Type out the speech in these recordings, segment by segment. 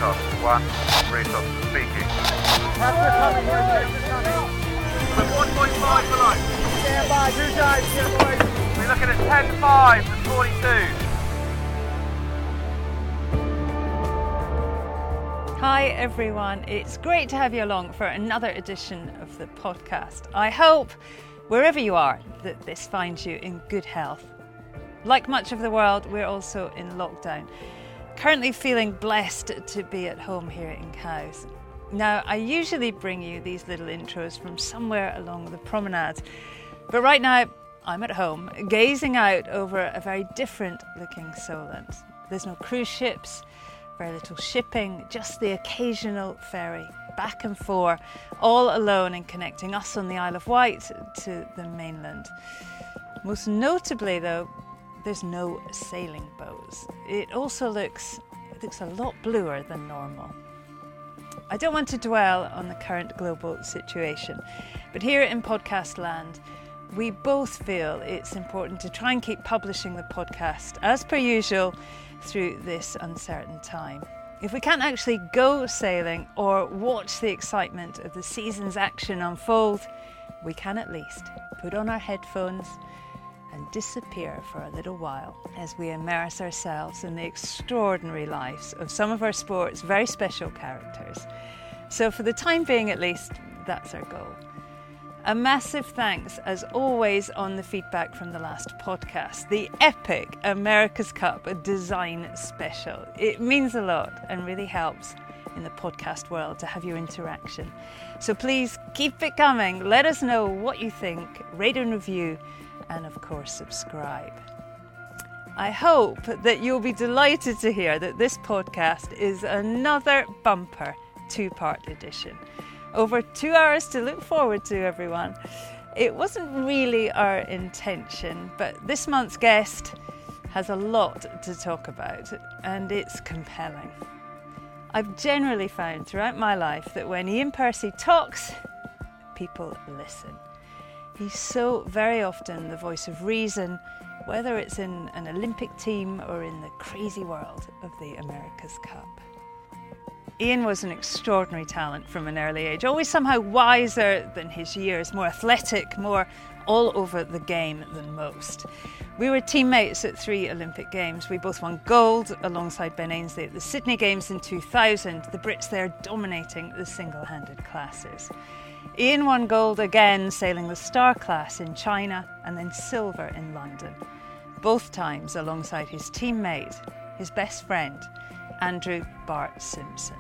Rooftop 1, Rooftop speaking. Pressure coming, pressure coming. We're 1.5 below. Stand by, 2 times, here boys. We're looking at 10.5 and 42. Hi everyone, it's great to have you along for another edition of the podcast. I hope, wherever you are, that this finds you in good health. Like much of the world, we're also in lockdown. Currently feeling blessed to be at home here in Cowes. Now, I usually bring you these little intros from somewhere along the promenade, but right now I'm at home, gazing out over a very different looking Solent. There's no cruise ships, very little shipping, just the occasional ferry back and forth, all alone and connecting us on the Isle of Wight to the mainland. Most notably though, there's no sailing boats. It also looks a lot bluer than normal. I don't want to dwell on the current global situation, but here in podcast land, we both feel it's important to try and keep publishing the podcast as per usual through this uncertain time. If we can't actually go sailing or watch the excitement of the season's action unfold, we can at least put on our headphones and disappear for a little while as we immerse ourselves in the extraordinary lives of some of our sport's very special characters. So for the time being at least, that's our goal. A massive thanks, as always, on the feedback from the last podcast, the epic America's Cup design special. It means a lot and really helps in the podcast world to have your interaction. So please keep it coming. Let us know what you think, rate and review, and of course subscribe. I hope that you'll be delighted to hear that this podcast is another bumper 2-part edition. Over 2 hours to look forward to, everyone. It wasn't really our intention, but this month's guest has a lot to talk about, and it's compelling. I've generally found throughout my life that when Ian Percy talks, people listen. He's so very often the voice of reason, whether it's in an Olympic team or in the crazy world of the America's Cup. Ian was an extraordinary talent from an early age, always somehow wiser than his years, more athletic, more all over the game than most. We were teammates at 3 Olympic Games. We both won gold alongside Ben Ainslie at the Sydney Games in 2000, the Brits there dominating the single-handed classes. Ian won gold again sailing the Star class in China and then silver in London, both times alongside his teammate, his best friend, Andrew Bart Simpson.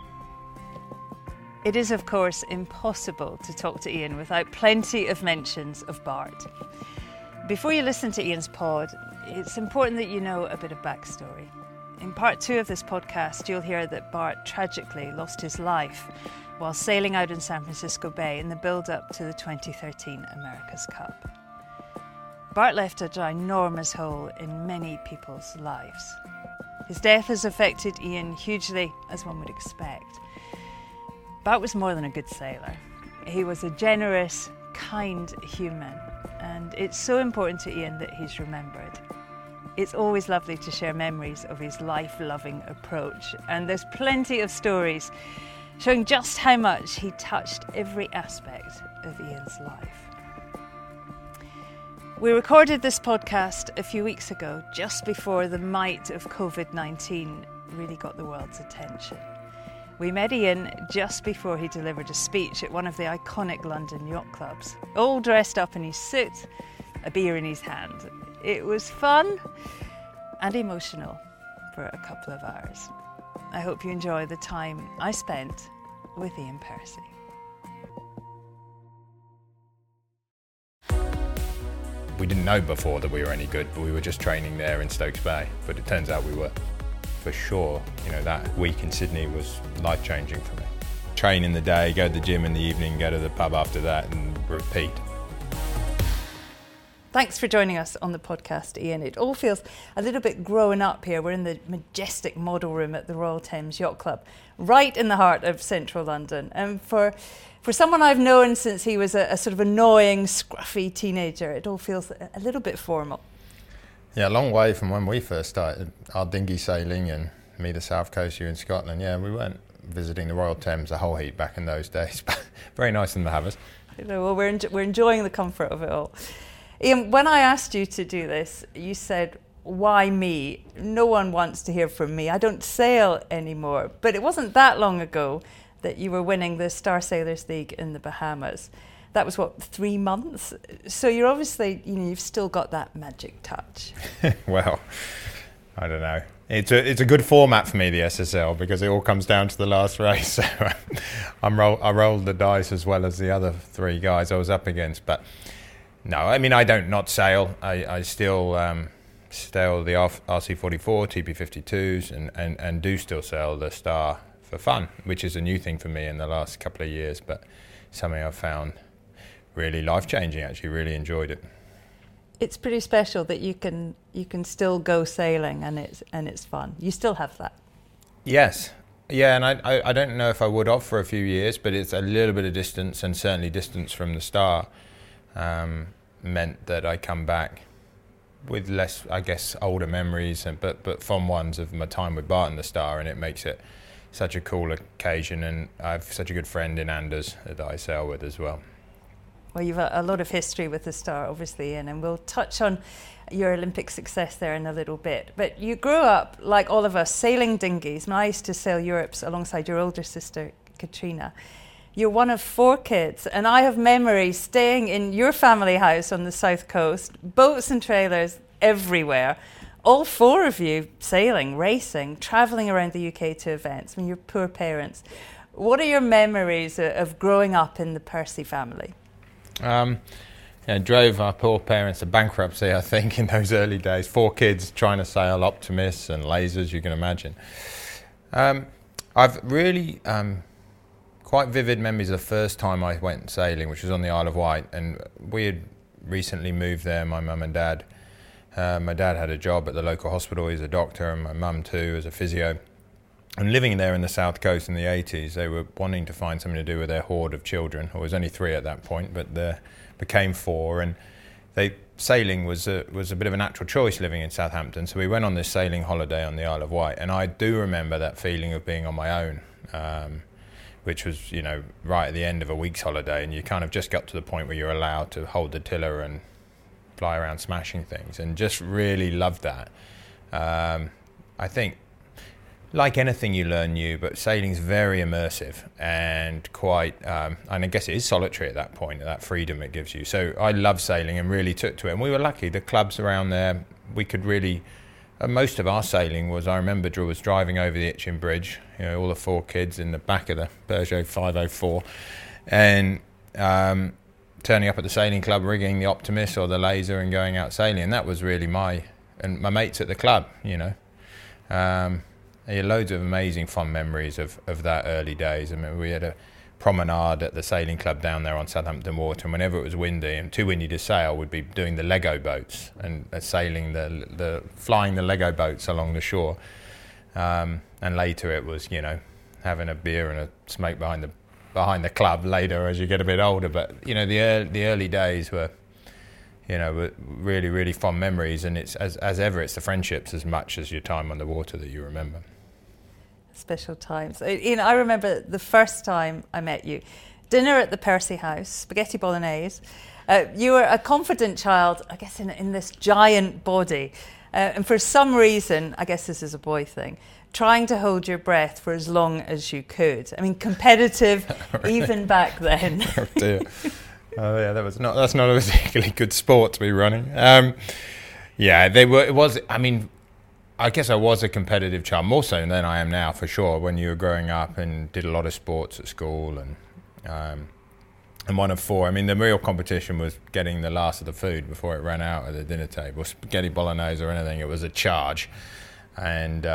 It is, of course, impossible to talk to Ian without plenty of mentions of Bart. Before you listen to Ian's pod, it's important that you know a bit of backstory. In part 2 of this podcast, you'll hear that Bart tragically lost his life while sailing out in San Francisco Bay in the build-up to the 2013 America's Cup. Bart left a ginormous hole in many people's lives. His death has affected Ian hugely, as one would expect. Bart was more than a good sailor. He was a generous, kind human, and it's so important to Ian that he's remembered. It's always lovely to share memories of his life-loving approach, and there's plenty of stories showing just how much he touched every aspect of Ian's life. We recorded this podcast a few weeks ago, just before the might of COVID-19 really got the world's attention. We met Ian just before he delivered a speech at one of the iconic London yacht clubs, all dressed up in his suit, a beer in his hand. It was fun and emotional for a couple of hours. I hope you enjoy the time I spent with Ian Percy. We didn't know before that we were any good, but we were just training there in Stokes Bay. But it turns out we were. For sure, that week in Sydney was life-changing for me. Train in the day, go to the gym in the evening, go to the pub after that and repeat. Thanks for joining us on the podcast, Ian. It all feels a little bit growing up here. We're in the majestic model room at the Royal Thames Yacht Club, right in the heart of central London. And for someone I've known since he was a sort of annoying, scruffy teenager, it all feels a little bit formal. Yeah, a long way from when we first started our dinghy sailing and me the South Coast, you in Scotland. Yeah, we weren't visiting the Royal Thames a whole heap back in those days, but very nice of them to have us. Well, we're enjoying the comfort of it all. Ian, when I asked you to do this, you said, why me? No one wants to hear from me. I don't sail anymore. But it wasn't that long ago that you were winning the Star Sailors League in the Bahamas. That was, 3 months? So you're obviously, you've still got that magic touch. Well, I don't know. It's a good format for me, the SSL, because it all comes down to the last race. So I rolled the dice as well as the other 3 guys I was up against. But no, I mean, I don't not sail. I still sail the RC44, TP52s, and do still sail the Star for fun, which is a new thing for me in the last couple of years, but something I've found really life-changing. Actually, really enjoyed it. It's pretty special that you can still go sailing and it's fun. You still have that. Yes. Yeah, and I don't know if I would have for a few years, but it's a little bit of distance, and certainly distance from the Star meant that I come back with less, I guess, older memories, but fond ones of my time with Bart and the Star, and it makes it such a cool occasion, and I have such a good friend in Anders that I sail with as well. Well, you've a lot of history with the Star, obviously, Ian, and we'll touch on your Olympic success there in a little bit. But you grew up, like all of us, sailing dinghies. And I used to sail Europes alongside your older sister, Katrina. You're one of 4 kids, and I have memories staying in your family house on the south coast, boats and trailers everywhere. All 4 of you sailing, racing, travelling around the UK to events. I mean, your poor parents. What are your memories of growing up in the Percy family? Drove our poor parents to bankruptcy, I think, in those early days. 4 kids trying to sail Optimists and lasers, you can imagine. I've really quite vivid memories of the first time I went sailing, which was on the Isle of Wight, and we had recently moved there, my mum and dad. My dad had a job at the local hospital, he's a doctor, and my mum too, as a physio. And living there in the South Coast in the 80s, they were wanting to find something to do with their horde of children. It was only 3 at that point, but there became 4. And sailing was a bit of a natural choice living in Southampton. So we went on this sailing holiday on the Isle of Wight. And I do remember that feeling of being on my own, which was, right at the end of a week's holiday. And you kind of just got to the point where you're allowed to hold the tiller and fly around smashing things. And just really loved that. I think, like anything you learn new, but sailing's very immersive and quite, and I guess it is solitary at that point, that freedom it gives you. So I love sailing and really took to it. And we were lucky, the clubs around there, we could really, most of our sailing was, I remember Drew was driving over the Itchen Bridge, all the 4 kids in the back of the Peugeot 504, and turning up at the sailing club, rigging the Optimist or the Laser and going out sailing. And that was really my mates at the club, I had loads of amazing fun memories of that early days. I mean, we had a promenade at the sailing club down there on Southampton Water, and whenever it was windy and too windy to sail, we'd be doing the Lego boats and sailing flying the Lego boats along the shore. And later it was, having a beer and a smoke behind the club later as you get a bit older. But the early days were, were really, really fun memories, and it's as ever, it's the friendships as much as your time on the water that you remember. Special times. I remember the first time I met you, dinner at the Percy House, spaghetti bolognese. You were a confident child, I guess, in this giant body, and for some reason, I guess this is a boy thing, trying to hold your breath for as long as you could. I mean, competitive even back then. Oh dear. Oh yeah, that's not a particularly good sport to be running. I guess I was a competitive child, more so than I am now, for sure. When you were growing up and did a lot of sports at school, and one of 4. I mean, the real competition was getting the last of the food before it ran out at the dinner table. Spaghetti bolognese or anything, it was a charge. And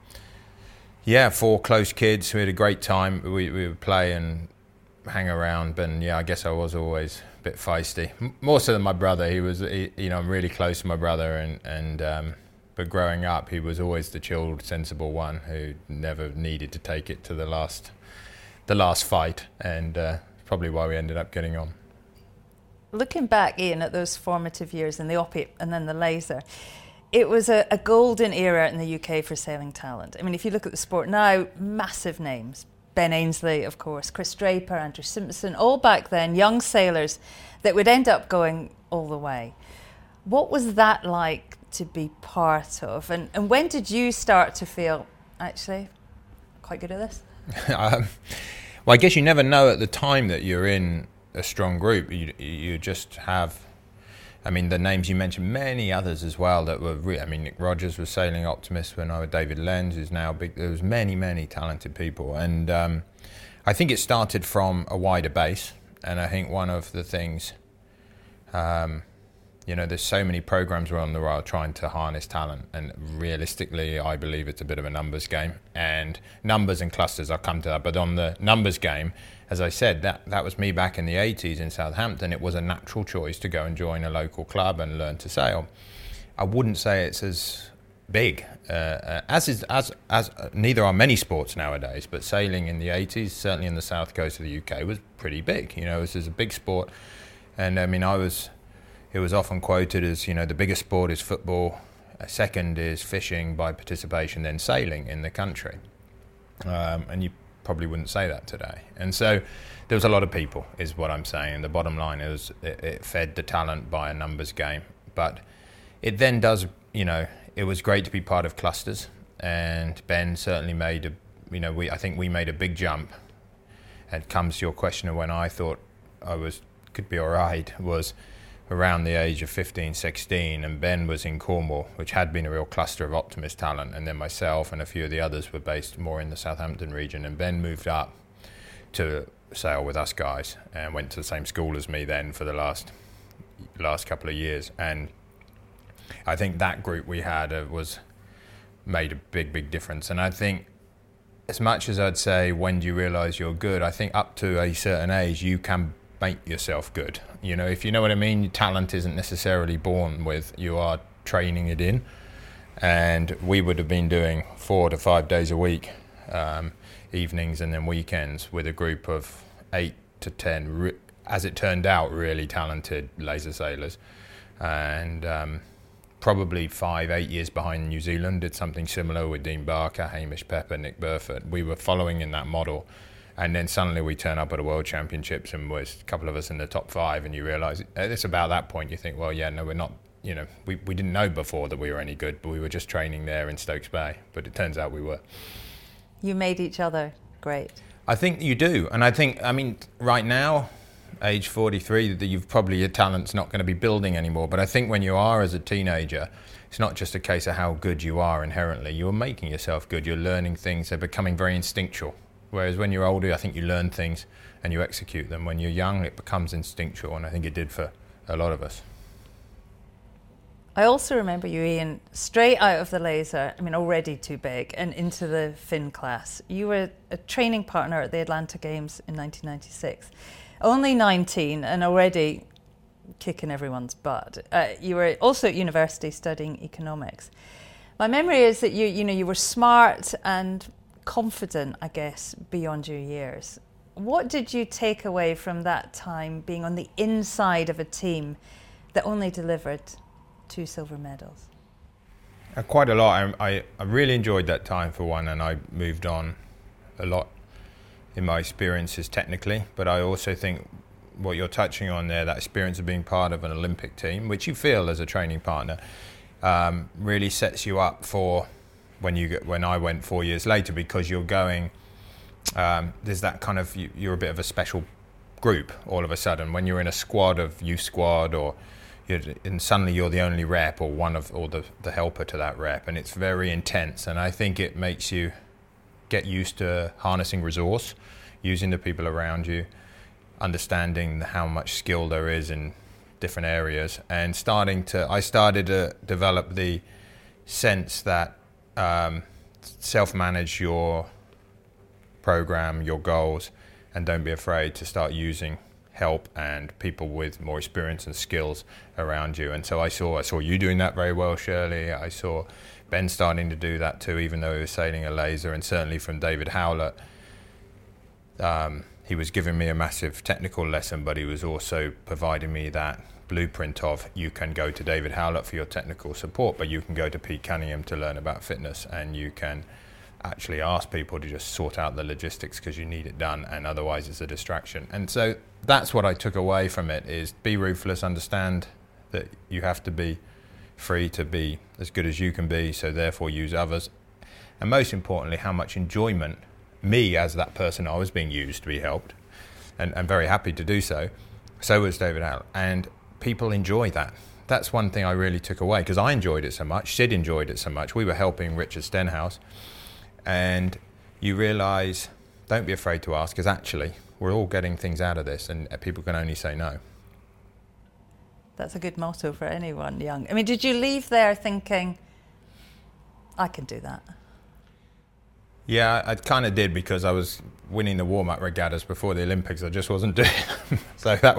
4 close kids. We had a great time. We would play and hang around, but I guess I was always a bit feisty, more so than my brother. I'm really close to my brother, but growing up, he was always the chilled, sensible one who never needed to take it to the last fight, and probably why we ended up getting on. Looking back, Ian, at those formative years in the Oppie and then the Laser, it was a golden era in the UK for sailing talent. I mean, if you look at the sport now, massive names. Ben Ainsley, of course, Chris Draper, Andrew Simpson, all back then, young sailors that would end up going all the way. What was that like to be part of? And when did you start to feel, actually, quite good at this? Well, I guess you never know at the time that you're in a strong group. You just have, I mean, the names you mentioned, many others as well that were, Nick Rogers was sailing Optimist when I was David Lenz, who's now big. There was many talented people. And I think it started from a wider base. And I think one of the things, there's so many programs around the world trying to harness talent, and realistically, I believe it's a bit of a numbers game. And numbers and clusters, I'll come to that. But on the numbers game, as I said, that was me back in the 80s in Southampton. It was a natural choice to go and join a local club and learn to sail. I wouldn't say it's as big, as neither are many sports nowadays, but sailing in the 80s, certainly in the south coast of the UK, was pretty big. This is a big sport. And I mean, it was often quoted as, the biggest sport is football, second is fishing by participation, then sailing in the country. And you probably wouldn't say that today. And so there was a lot of people, is what I'm saying. The bottom line is it fed the talent by a numbers game. But it then does, it was great to be part of clusters. And Ben certainly made I think we made a big jump. And it comes to your question of when I thought could be all right, was around the age of 15, 16, and Ben was in Cornwall, which had been a real cluster of Optimist talent, and then myself and a few of the others were based more in the Southampton region, and Ben moved up to sail with us guys and went to the same school as me then for the last couple of years. And I think that group we had made a big difference. And I think as much as I'd say, when do you realise you're good, I think up to a certain age you can make yourself good. If you know what I mean, talent isn't necessarily born with, you are training it in. And we would have been doing 4 to 5 days a week, evenings and then weekends, with a group of 8 to 10, as it turned out, really talented laser sailors. And probably 5-8 years behind New Zealand, did something similar with Dean Barker, Hamish Pepper, Nick Burford. We were following in that model. And then suddenly we turn up at a World Championships and there's a couple of us in the top 5, and you realise it's about that point you think, well, yeah, no, we're not, we didn't know before that we were any good, but we were just training there in Stokes Bay. But it turns out we were. You made each other great. I think you do. And I think, right now, age 43, your talent's not going to be building anymore. But I think when you are as a teenager, it's not just a case of how good you are inherently. You're making yourself good. You're learning things. They're becoming very instinctual. Whereas when you're older, I think you learn things and you execute them. When you're young, it becomes instinctual, and I think it did for a lot of us. I also remember you, Ian, straight out of the laser, already too big, and into the Finn class. You were a training partner at the Atlanta Games in 1996. Only 19 and already kicking everyone's butt. You were also at university studying economics. My memory is that you were smart and confident, I guess, beyond your years. What did you take away from that time, being on the inside of a team that only delivered 2 silver medals? Quite a lot. I really enjoyed that time, for one, and I moved on a lot in my experiences technically, but I also think what you're touching on there, that experience of being part of an Olympic team, which you feel as a training partner, really sets you up for when I went 4 years later, because you're going, there's that kind of, you're a bit of a special group all of a sudden. When you're in a squad of youth squad, and suddenly you're the only rep or the helper to that rep, and it's very intense. And I think it makes you get used to harnessing resource, using the people around you, understanding how much skill there is in different areas, and I started to develop the sense that self-manage your program, your goals, and don't be afraid to start using help and people with more experience and skills around you. And so I saw you doing that very well, Shirley. I saw Ben starting to do that too, even though he was sailing a laser, and certainly from David Howlett. He was giving me a massive technical lesson, but he was also providing me that blueprint of you can go to David Howlett for your technical support, but you can go to Pete Cunningham to learn about fitness, and you can actually ask people to just sort out the logistics because you need it done, and otherwise it's a distraction. And so that's what I took away from it, is be ruthless, understand that you have to be free to be as good as you can be, so therefore use others. And most importantly, how much enjoyment, me as that person, I was being used to be helped, and I'm very happy to do so. So was David Howlett, and people enjoy that. That's one thing I really took away, because I enjoyed it so much, Sid enjoyed it so much. We were helping Richard Stenhouse, and you realise, don't be afraid to ask, because actually we're all getting things out of this, and people can only say no. That's a good motto for anyone young. I mean, did you leave there thinking, I can do that? Yeah, I kind of did, because I was winning the warm-up regattas before the Olympics. I just wasn't doing them. So that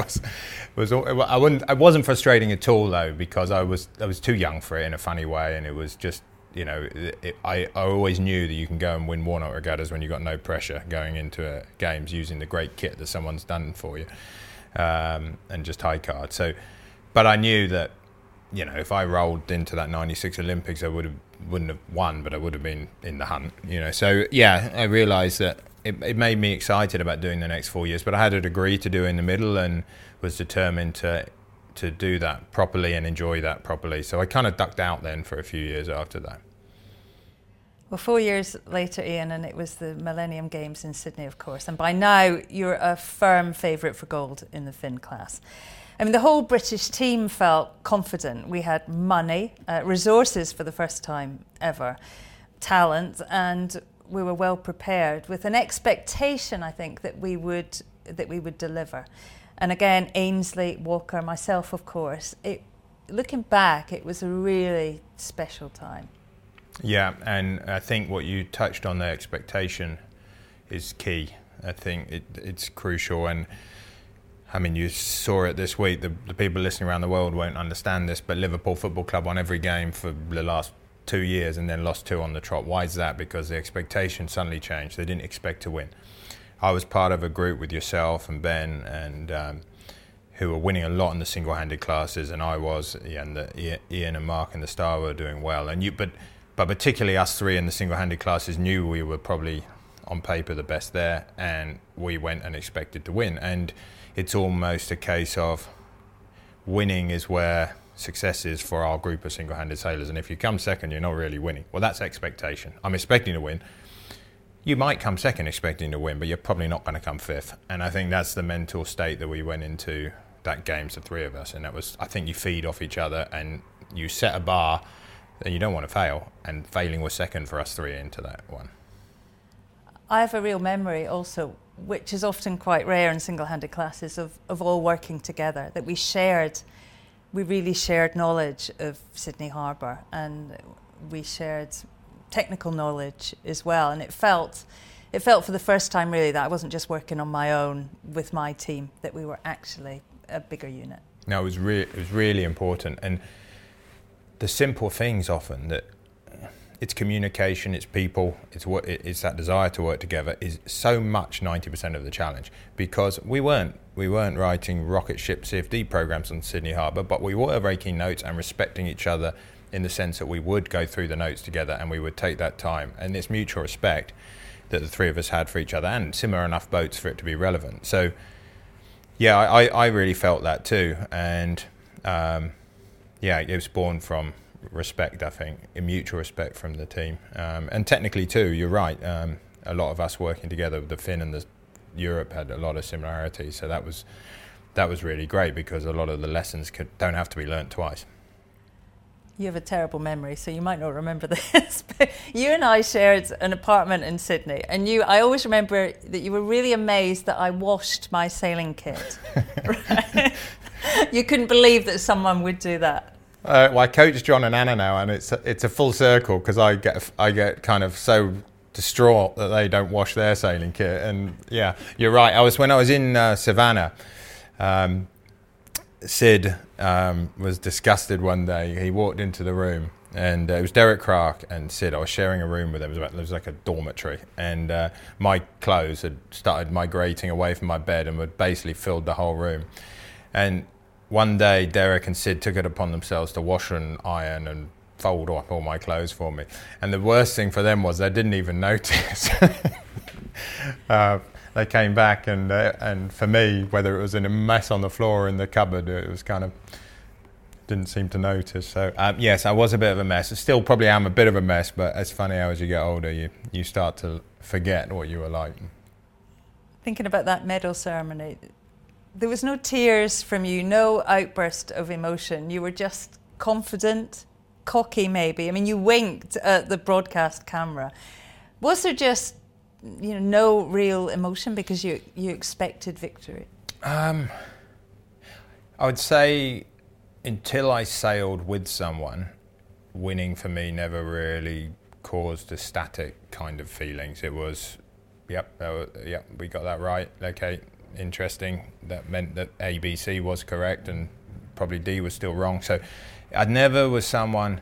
I wasn't frustrating at all, though, because I was too young for it in a funny way, and it was just, you know, I always knew that you can go and win warm-up regattas when you've got no pressure going into games using the great kit that someone's done for you, and just high card. So, but I knew that, you know, if I rolled into that 96 Olympics, I wouldn't have won, but I would have been in the hunt, you know. So yeah, I realised that it made me excited about doing the next 4 years, but I had a degree to do in the middle and was determined to do that properly and enjoy that properly. So I kind of ducked out then for a few years after that. Well, 4 years later, Ian, and it was the Millennium Games in Sydney, of course, and by now you're a firm favourite for gold in the Finn class. I mean, the whole British team felt confident. We had money, resources for the first time ever, talent, and we were well prepared with an expectation, I think, that we would deliver. And again, Ainsley, Walker, myself, of course. Looking back, it was a really special time. Yeah, and I think what you touched on, the expectation, is key. I think it's crucial, and I mean, you saw it this week. The people listening around the world won't understand this, but Liverpool Football Club won every game for the last 2 years and then lost 2 on the trot. Why is that? Because the expectation suddenly changed. They didn't expect to win. I was part of a group with yourself and Ben, and who were winning a lot in the single-handed classes, and I was, and Ian and Mark and the Star were doing well. And but particularly us three in the single-handed classes knew we were probably on paper the best there, and we went and expected to win. And it's almost a case of winning is where success is for our group of single-handed sailors, and if you come second, you're not really winning. Well, that's expectation. I'm expecting to win. You might come second expecting to win, but you're probably not going to come fifth. And I think that's the mental state that we went into that games, the three of us, and that was, I think you feed off each other and you set a bar that you don't want to fail, and failing was second for us three into that one. I have a real memory also, which is often quite rare in single-handed classes, of all working together, that we really shared knowledge of Sydney Harbour, and we shared technical knowledge as well. And it felt for the first time really that I wasn't just working on my own with my team, that we were actually a bigger unit. No, it was really important, and the simple things often that. It's communication, it's people, it's that desire to work together is so much 90% of the challenge, because we weren't writing rocket ship CFD programs on Sydney Harbour, but we were making notes and respecting each other in the sense that we would go through the notes together and we would take that time, and it's mutual respect that the three of us had for each other, and similar enough boats for it to be relevant. So yeah, I really felt that too, and yeah, it was born from respect, I think, a mutual respect from the team, and technically too, you're right, a lot of us working together with the Finn and the Europe had a lot of similarities, so that was really great, because a lot of the lessons don't have to be learnt twice. You have a terrible memory, so you might not remember this, but you and I shared an apartment in Sydney, and I always remember that you were really amazed that I washed my sailing kit. Right? You couldn't believe that someone would do that. Well, I coach John and Anna now, and it's a full circle, because I get kind of so distraught that they don't wash their sailing kit. And yeah, you're right. When I was in Savannah, Sid was disgusted one day. He walked into the room, and it was Derek Clark and Sid. I was sharing a room with them. It was like a dormitory, and my clothes had started migrating away from my bed and had basically filled the whole room. And one day Derek and Sid took it upon themselves to wash and iron and fold up all my clothes for me. And the worst thing for them was they didn't even notice. They came back and for me, whether it was in a mess on the floor or in the cupboard, it was kind of, didn't seem to notice. So yes, I was a bit of a mess. I still probably am a bit of a mess, but it's funny how as you get older, you start to forget what you were like. Thinking about that medal ceremony, there was no tears from you, no outburst of emotion. You were just confident, cocky maybe. I mean, you winked at the broadcast camera. Was there just, no real emotion because you expected victory? I would say until I sailed with someone, winning for me never really caused a static kind of feelings. It was, yep, we got that right. Okay, interesting. That meant that ABC was correct and probably D was still wrong. So I never was someone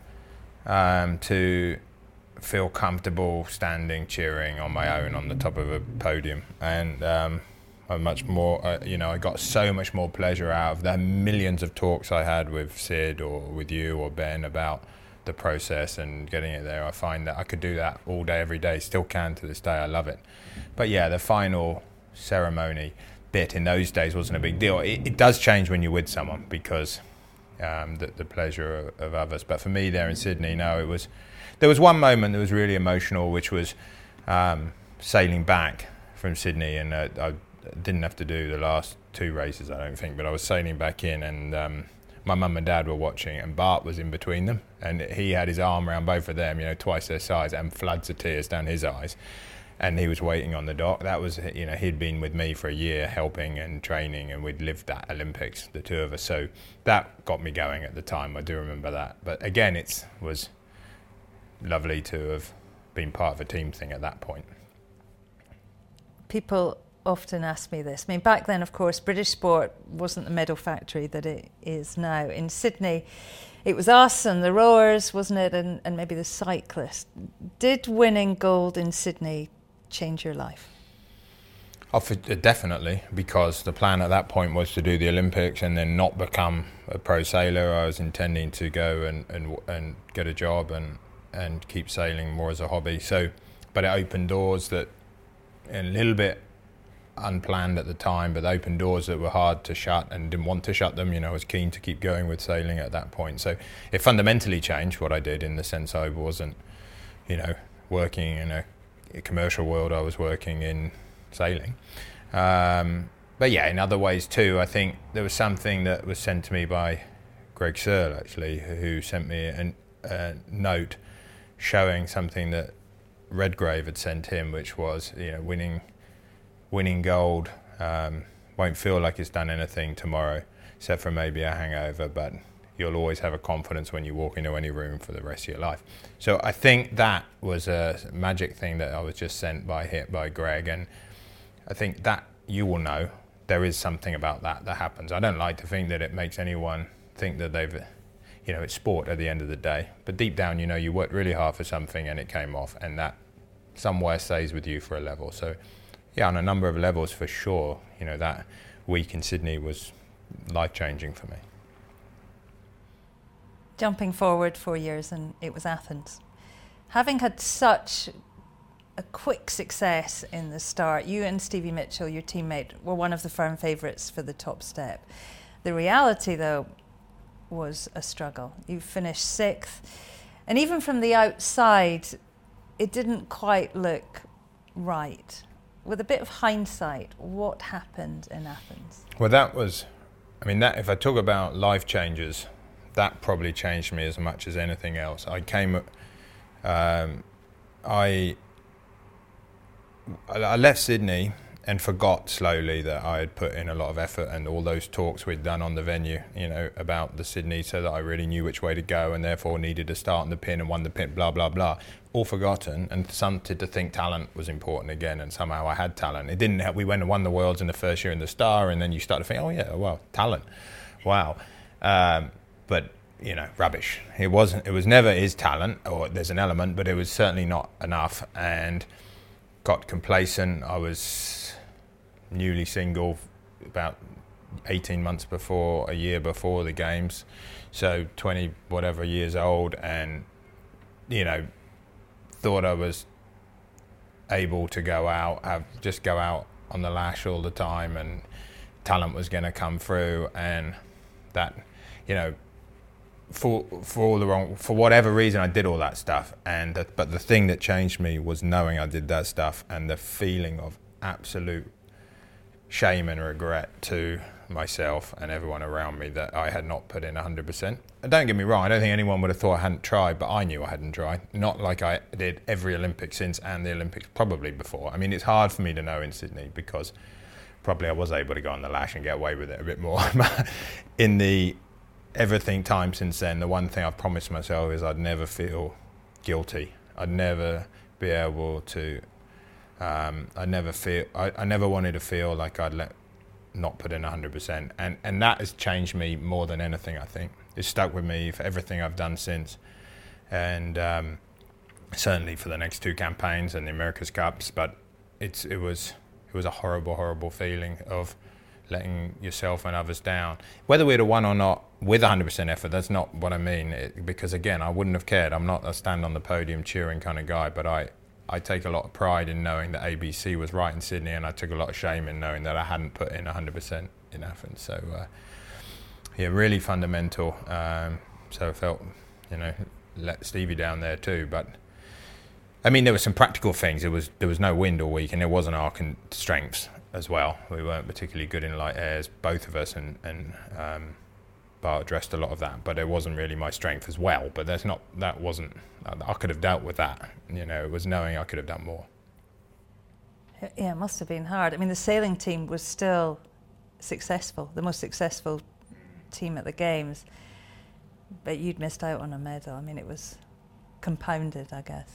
to feel comfortable standing cheering on my own on the top of a podium. And I'm much more, I got so much more pleasure out of the millions of talks I had with Sid or with you or Ben about the process and getting it there. I find that I could do that all day, every day, still can to this day. I love it. But yeah, the final ceremony bit in those days wasn't a big deal. It does change when you're with someone because the pleasure of others. But for me there in Sydney, no, there was one moment that was really emotional, which was sailing back from Sydney, and I didn't have to do the last two races, I don't think, but I was sailing back in, and my mum and dad were watching, and Bart was in between them, and he had his arm around both of them, twice their size, and floods of tears down his eyes, and he was waiting on the dock. That was, he'd been with me for a year helping and training, and we'd lived that Olympics, the two of us, so that got me going at the time. I do remember that, but again, it was lovely to have been part of a team thing at that point. People often ask me this. I mean, back then, of course, British sport wasn't the medal factory that it is now. In Sydney, it was us and the rowers, wasn't it, and maybe the cyclists. Did winning gold in Sydney change your life? Definitely, because the plan at that point was to do the Olympics and then not become a pro sailor. I was intending to go and get a job and keep sailing more as a hobby. So, but it opened doors that, a little bit unplanned at the time, but opened doors that were hard to shut and didn't want to shut them. I was keen to keep going with sailing at that point. So it fundamentally changed what I did in the sense I wasn't, working in a commercial world. I was working in sailing. But yeah, in other ways too, I think there was something that was sent to me by Greg Searle, actually, who sent me a note showing something that Redgrave had sent him, which was, winning gold won't feel like it's done anything tomorrow, except for maybe a hangover, but you'll always have a confidence when you walk into any room for the rest of your life. So I think that was a magic thing that I was just sent by Greg, and I think that you will know there is something about that happens. I don't like to think that it makes anyone think that they've, it's sport at the end of the day, but deep down, you worked really hard for something and it came off, and that somewhere stays with you for a level. So yeah, on a number of levels for sure, that week in Sydney was life-changing for me. Jumping forward 4 years, and it was Athens. Having had such a quick success in the start, you and Stevie Mitchell, your teammate, were one of the firm favourites for the top step. The reality, though, was a struggle. You finished 6th, and even from the outside, it didn't quite look right. With a bit of hindsight, what happened in Athens? Well, that if I talk about life changes, that probably changed me as much as anything else. I left Sydney and forgot slowly that I had put in a lot of effort and all those talks we'd done on the venue, about the Sydney, so that I really knew which way to go and therefore needed to start on the pin and won the pin, blah, blah, blah. All forgotten, and started to think talent was important again, and somehow I had talent. It didn't help. We went and won the Worlds in the first year in the Star, and then you start to think, oh yeah, well, talent, wow. But, rubbish. It was never his talent, or there's an element, but it was certainly not enough, and got complacent. I was newly single, about 18 months before, a year before the games, so 20 whatever years old, and thought I was able to go out on the lash all the time, and talent was going to come through, and that for whatever reason I did all that stuff, but the thing that changed me was knowing I did that stuff and the feeling of absolute shame and regret to myself and everyone around me that I had not put in 100%. And don't get me wrong, I don't think anyone would have thought I hadn't tried, but I knew I hadn't tried. Not like I did every Olympics since and the Olympics probably before. I mean, it's hard for me to know in Sydney because probably I was able to go on the lash and get away with it a bit more. In the everything time since then, the one thing I've promised myself is I'd never feel guilty. I'd never be able to I never wanted to feel like I'd not put in 100%, and that has changed me more than anything. I think it's stuck with me for everything I've done since, and certainly for the next 2 campaigns and the America's Cups. But it was a horrible feeling of letting yourself and others down. Whether we'd have won or not with 100% effort, that's not what I mean. Because again, I wouldn't have cared. I'm not a stand on the podium cheering kind of guy, but I take a lot of pride in knowing that ABC was right in Sydney, and I took a lot of shame in knowing that I hadn't put in 100% in Athens. So, really fundamental. So I felt, let Stevie down there too. But I mean, there were some practical things. There was no wind all week, and it wasn't our strengths as well. We weren't particularly good in light airs, both of us, and Bart addressed a lot of that, but it wasn't really my strength as well. But I could have dealt with that. It was knowing I could have done more. Yeah, it must have been hard. I mean, the sailing team was still successful, the most successful team at the Games, but you'd missed out on a medal. I mean, it was compounded, I guess.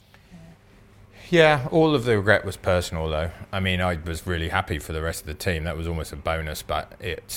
Yeah, all of the regret was personal, though. I mean, I was really happy for the rest of the team. That was almost a bonus, but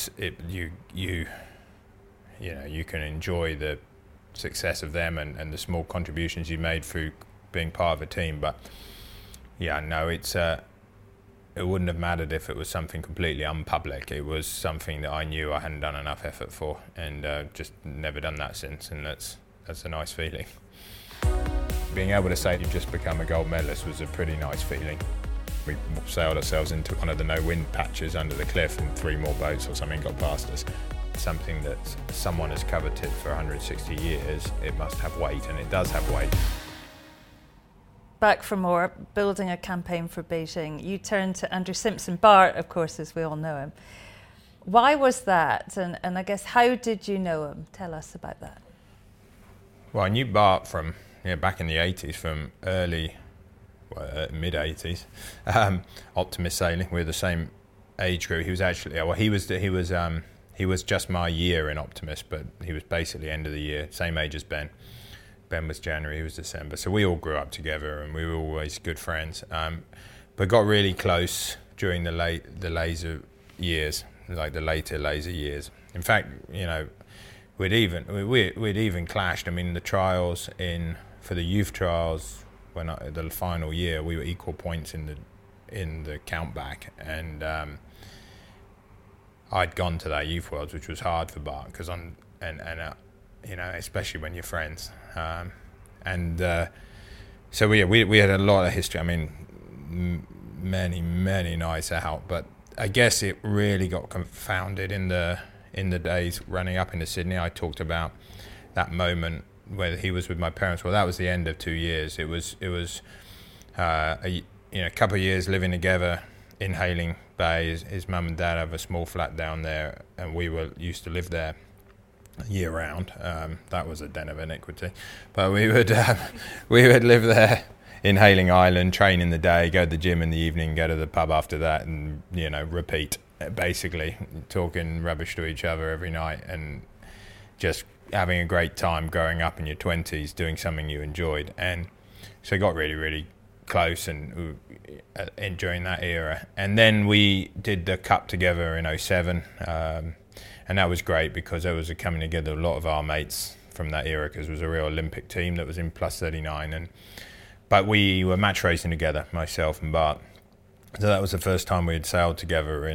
you can enjoy the success of them and the small contributions you made through being part of a team. But yeah, no, it wouldn't have mattered if it was something completely unpublic. It was something that I knew I hadn't done enough effort for, and just never done that since, and that's a nice feeling. Being able to say you've just become a gold medalist was a pretty nice feeling. We sailed ourselves into one of the no-wind patches under the cliff, and 3 more boats or something got past us. Something that someone has coveted for 160 years, it must have weight, and it does have weight. Back for more, building a campaign for Beijing, you turned to Andrew Simpson, Bart, of course, as we all know him. Why was that? And I guess, how did you know him? Tell us about that. Well, I knew Bart from back in the 80s, from mid-80s. Optimist Sailing, we were the same age group. He was actually, he was just my year in Optimist, but he was basically end of the year, same age as Ben. Ben was January, he was December. So we all grew up together, and we were always good friends. But got really close during the laser years, like the later laser years. In fact, we'd even clashed. I mean, the trials for the youth trials, the final year, we were equal points in the countback, and I'd gone to that youth worlds, which was hard for Bart because especially when you're friends, so we had a lot of history. I mean, many nights out, but I guess it really got confounded in the days running up into Sydney. I talked about that moment where he was with my parents. Well, that was the end of 2 years. It was a couple of years living together in Hayling Bay. His mum and dad have a small flat down there, and we used to live there year round. That was a den of iniquity, but we would live there in Hayling Island, train in the day, go to the gym in the evening, go to the pub after that, and repeat, basically talking rubbish to each other every night, and just having a great time growing up in your 20s doing something you enjoyed. And so it got really, really close and during that era. And then we did the Cup together in 2007, and that was great because there was a coming together of a lot of our mates from that era, because it was a real Olympic team that was in plus 39, but we were match racing together, myself and Bart. So that was the first time we had sailed together in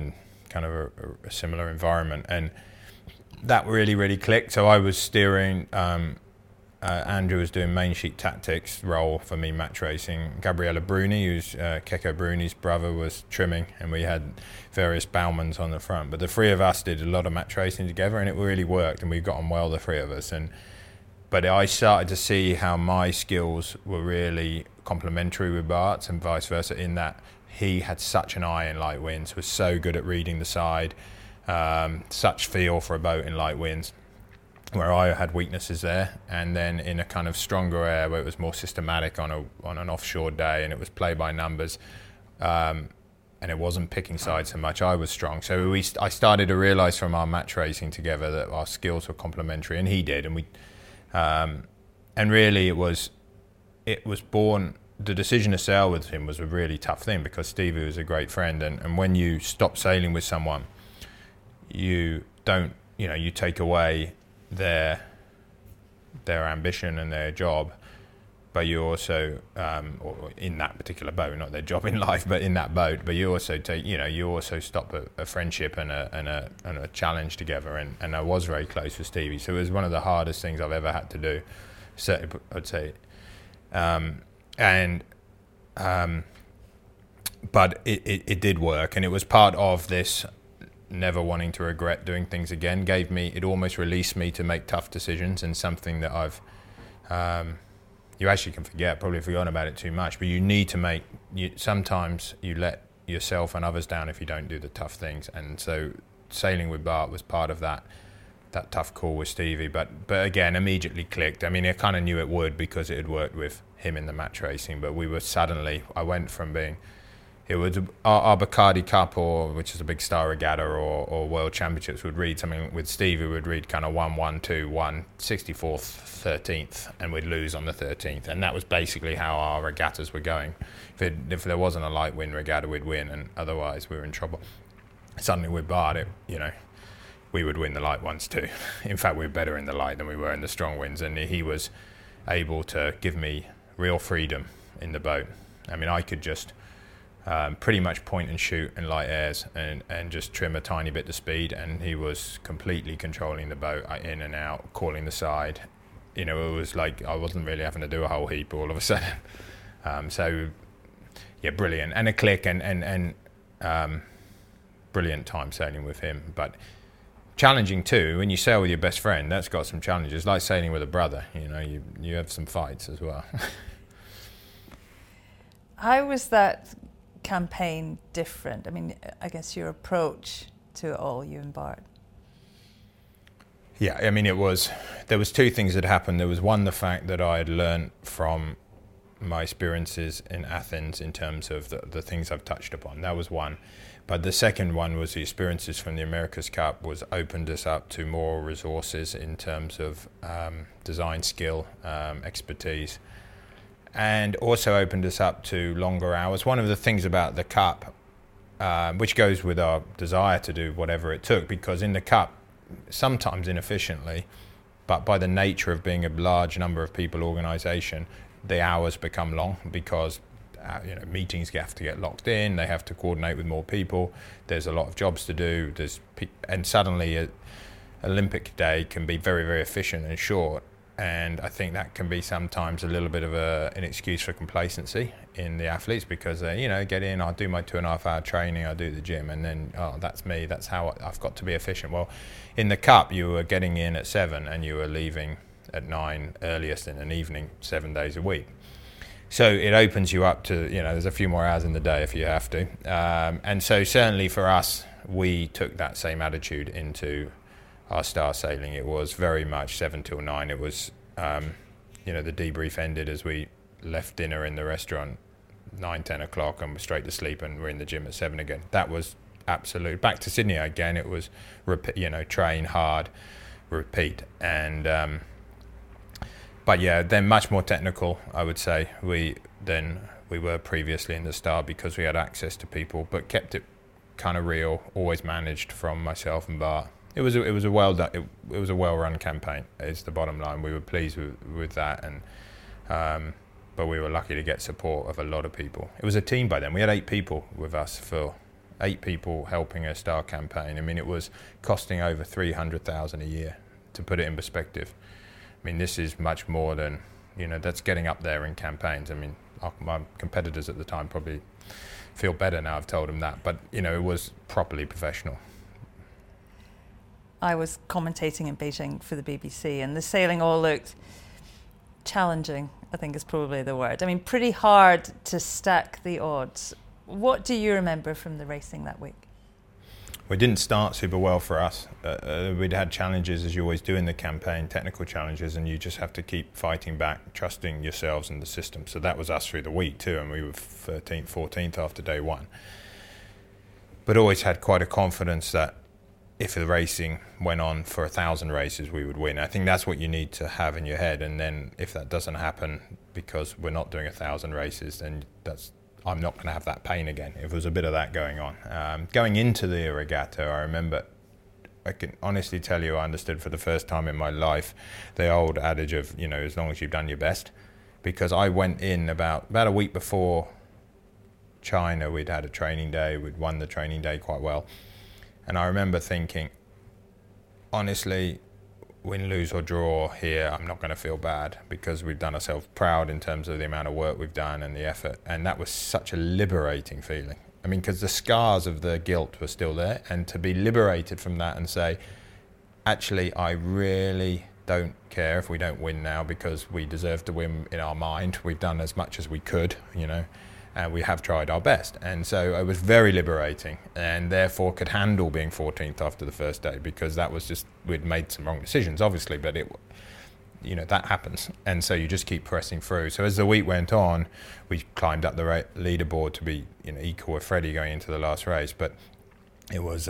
kind of a similar environment, and that really clicked. So I was steering. Andrew was doing main sheet tactics role for me, match racing. Gabriele Bruni, who's Keke Bruni's brother, was trimming, and we had various Baumans on the front. But the three of us did a lot of match racing together, and it really worked, and we got on well, the three of us. But I started to see how my skills were really complementary with Bart's, and vice versa, in that he had such an eye in light winds, was so good at reading the side, such feel for a boat in light winds, where I had weaknesses there. And then in a kind of stronger air where it was more systematic on an offshore day, and it was play by numbers, and it wasn't picking sides so much, I was strong. So I started to realise from our match racing together that our skills were complementary, and he did, and really it was born. The decision to sail with him was a really tough thing, because Stevie was a great friend, and when you stop sailing with someone, you take away their ambition and their job, but you also, or in that particular boat, not their job in life, but in that boat, but you also stop a friendship and a challenge together, and I was very close with Stevie, so it was one of the hardest things I've ever had to do, certainly, I'd say, but it did work, and it was part of this never wanting to regret doing things again. It almost released me to make tough decisions, and something that you actually can forget, probably forgotten about it too much, but you need to sometimes you let yourself and others down if you don't do the tough things, and so sailing with Bart was part of that tough call with Stevie, but again, immediately clicked. I mean, I kind of knew it would, because it had worked with him in the match racing, but I went from being, it was our Bacardi Cup, which is a big star regatta, or World Championships, would read something with Stevie, would read kind of 1-1-2-1, 64th, 13th, and we'd lose on the 13th, and that was basically how our regattas were going. If there wasn't a light wind regatta, we'd win, and otherwise we were in trouble. Suddenly with Bart, we would win the light ones too. In fact, we were better in the light than we were in the strong winds, and he was able to give me real freedom in the boat. I mean, I could just pretty much point and shoot in light airs and just trim a tiny bit the speed, and he was completely controlling the boat in and out, calling the side. It was like I wasn't really having to do a whole heap all of a sudden. So yeah, brilliant, and a click, and brilliant time sailing with him, but challenging too. When you sail with your best friend, that's got some challenges, like sailing with a brother. You have some fights as well. How was that campaign different? I mean, I guess your approach to it all, you and Bart. Yeah, I mean, there was two things that happened. There was one, the fact that I had learned from my experiences in Athens in terms of the things I've touched upon. That was one. But the second one was the experiences from the America's Cup opened us up to more resources in terms of design skill, expertise, and also opened us up to longer hours. One of the things about the Cup, which goes with our desire to do whatever it took, because in the Cup, sometimes inefficiently, but by the nature of being a large number of people organisation, the hours become long, because meetings have to get locked in, they have to coordinate with more people, there's a lot of jobs to do, and suddenly an Olympic day can be very, very efficient and short, and I think that can be sometimes a little bit of an excuse for complacency in the athletes, because get in, I'll do my 2.5 hour training, I'll do the gym, and then that's me, that's how I've got to be efficient. Well, in the Cup you were getting in at 7 and you were leaving at 9 earliest in an evening, 7 days a week. So it opens you up to, there's a few more hours in the day if you have to. And so certainly for us, we took that same attitude into our star sailing. It was very much 7 till 9. It was, the debrief ended as we left dinner in the restaurant, 9-10 o'clock, and we're straight to sleep, and we're in the gym at 7 again. That was absolute. Back to Sydney again, it was, train hard, repeat. And but yeah, then much more technical, I would say, than we were previously in the Star, because we had access to people, but kept it kind of real, always managed from myself and Bart. It was a well done, it was a well run campaign, is the bottom line. We were pleased with that, and but we were lucky to get support of a lot of people. It was a team by then. We had 8 people with us for 8 people helping a star campaign. I mean, it was costing over $300,000 a year, to put it in perspective. I mean, this is much more than, that's getting up there in campaigns. I mean, my competitors at the time probably feel better now I've told them that, but, it was properly professional. I was commentating in Beijing for the BBC, and the sailing all looked challenging, I think is probably the word. I mean, pretty hard to stack the odds. What do you remember from the racing that week? We didn't start super well for us. We'd had challenges, as you always do in the campaign, technical challenges, and you just have to keep fighting back, trusting yourselves and the system. So that was us through the week too, and we were 13th, 14th after day one. But always had quite a confidence that if the racing went on for 1,000 races, we would win. I think that's what you need to have in your head. And then if that doesn't happen because we're not doing 1,000 races, then I'm not going to have that pain again. If there was a bit of that going on. Going into the regatta, I remember, I can honestly tell you, I understood for the first time in my life the old adage of, as long as you've done your best. Because I went in about a week before China, we'd had a training day, we'd won the training day quite well. And I remember thinking, honestly, win, lose or draw here, I'm not going to feel bad because we've done ourselves proud in terms of the amount of work we've done and the effort. And that was such a liberating feeling. I mean, because the scars of the guilt were still there, and to be liberated from that and say, actually, I really don't care if we don't win now because we deserve to win in our mind. We've done as much as we could, and we have tried our best. And so it was very liberating, and therefore could handle being 14th after the first day, because that was just, we'd made some wrong decisions, obviously, but that happens. And so you just keep pressing through. So as the week went on, we climbed up the leaderboard to be equal with Freddie going into the last race. But it was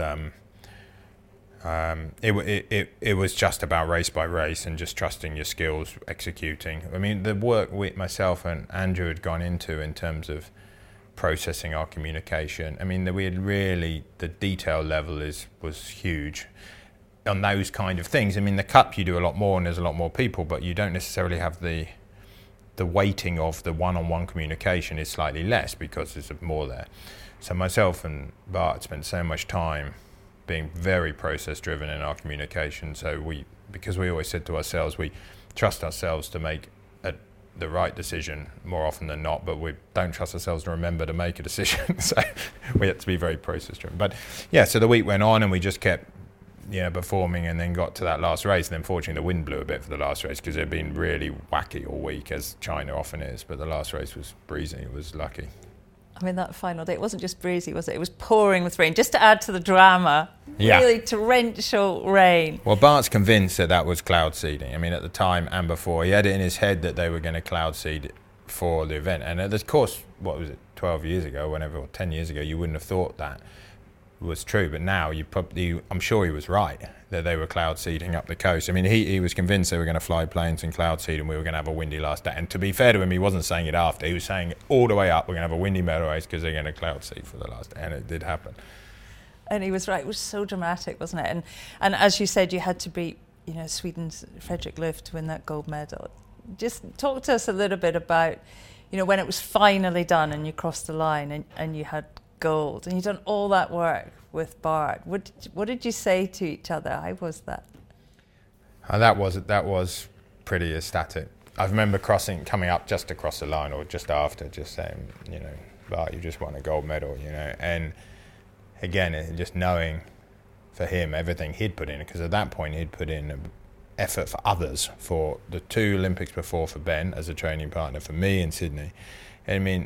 it was just about race by race and just trusting your skills, executing. I mean, the work myself and Andrew had gone into in terms of processing our communication. I mean, we had really, the detail level was huge on those kind of things. I mean, the cup you do a lot more and there's a lot more people, but you don't necessarily have the weighting of the one-on-one communication is slightly less because there's more there. So myself and Bart spent so much time being very process-driven in our communication. So because we always said to ourselves, we trust ourselves to make the right decision more often than not, but we don't trust ourselves to remember to make a decision. So we had to be very process-driven. But yeah, so the week went on and we just kept performing, and then got to that last race. And then fortunately the wind blew a bit for the last race because it had been really wacky all week, as China often is. But the last race was breezy. It was lucky. I mean, that final day, it wasn't just breezy, was it? It was pouring with rain, just to add to the drama. Yeah. Really torrential rain. Well, Bart's convinced that was cloud seeding. I mean, at the time and before, he had it in his head that they were going to cloud seed for the event. And of course, what was it, 12 years ago, or 10 years ago, you wouldn't have thought that was true. But now, I'm sure he was right, that they were cloud seeding up the coast. I mean, he was convinced they were going to fly planes and cloud seed, and we were going to have a windy last day. And to be fair to him, he wasn't saying it after. He was saying it all the way up, we're going to have a windy medal race because they're going to cloud seed for the last day. And it did happen. And he was right. It was so dramatic, wasn't it? And as you said, you had to beat, Sweden's Fredrik Löf to win that gold medal. Just talk to us a little bit about, when it was finally done and you crossed the line and you had gold and you'd done all that work with Bart. What did you say to each other? How was that? That was pretty ecstatic. I remember coming up just to cross the line or just after, just saying, Bart, you just won a gold medal, and again, just knowing for him everything he'd put in, because at that point he'd put in effort for others, for the 2 Olympics before for Ben as a training partner, for me in Sydney. I mean,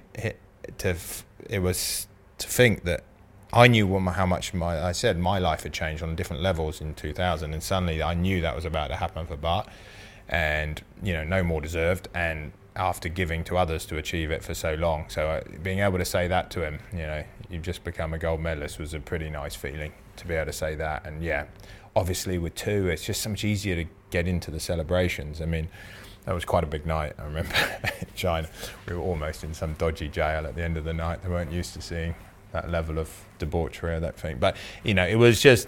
it was to think that I knew how much my life had changed on different levels in 2000, and suddenly I knew that was about to happen for Bart, and no more deserved, and after giving to others to achieve it for so long. So being able to say that to him, you've just become a gold medalist, was a pretty nice feeling to be able to say that. And yeah, obviously with 2, it's just so much easier to get into the celebrations. I mean, that was quite a big night. I remember in China, we were almost in some dodgy jail at the end of the night. They weren't used to seeing that level of debauchery or that thing. But, it was just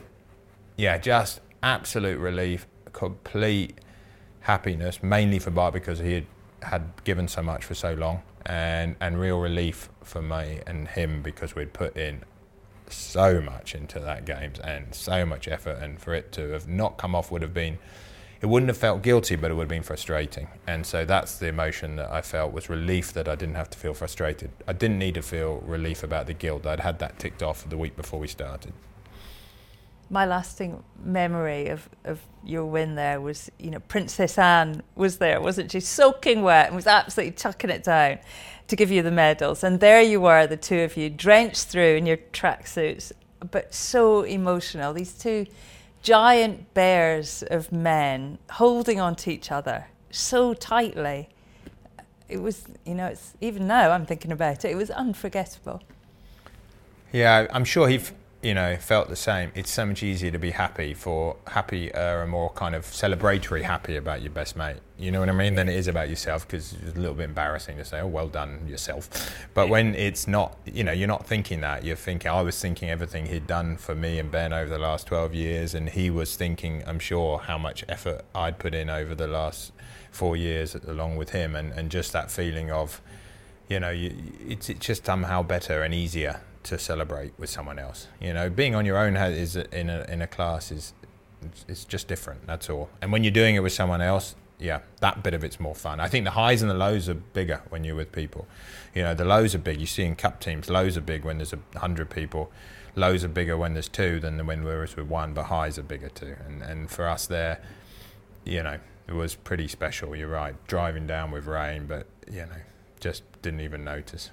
absolute relief, complete happiness, mainly for Bart because he had given so much for so long, and real relief for me and him because we'd put in so much into that games and so much effort, and for it to have not come off would have been, it wouldn't have felt guilty, but it would have been frustrating. And so that's the emotion that I felt, was relief that I didn't have to feel frustrated. I didn't need to feel relief about the guilt. I'd had that ticked off the week before we started. My lasting memory of your win there was, Princess Anne was there, wasn't she? Soaking wet and was absolutely chucking it down to give you the medals. And there you were, the two of you, drenched through in your tracksuits, but so emotional. These two giant bears of men holding on to each other so tightly. It was, it's even now I'm thinking about it, it was unforgettable. Yeah, I'm sure he felt the same. It's so much easier to be happy and more kind of celebratory happy about your best mate, you know what I mean, than it is about yourself, because it's a little bit embarrassing to say, oh, well done yourself. But when it's not, you're not thinking that. I was thinking everything he'd done for me and Ben over the last 12 years, and he was thinking, I'm sure, how much effort I'd put in over the last 4 years along with him, and just that feeling of, it's just somehow better and easier to celebrate with someone else. Being on your own is in a class is just different. That's all. And when you're doing it with someone else, yeah, that bit of it's more fun. I think the highs and the lows are bigger when you're with people. The lows are big. You see in cup teams, lows are big when there's 100 people. Lows are bigger when there's 2 than when we're with 1. But highs are bigger too. And for us there, it was pretty special. You're right. Driving down with rain, but just didn't even notice.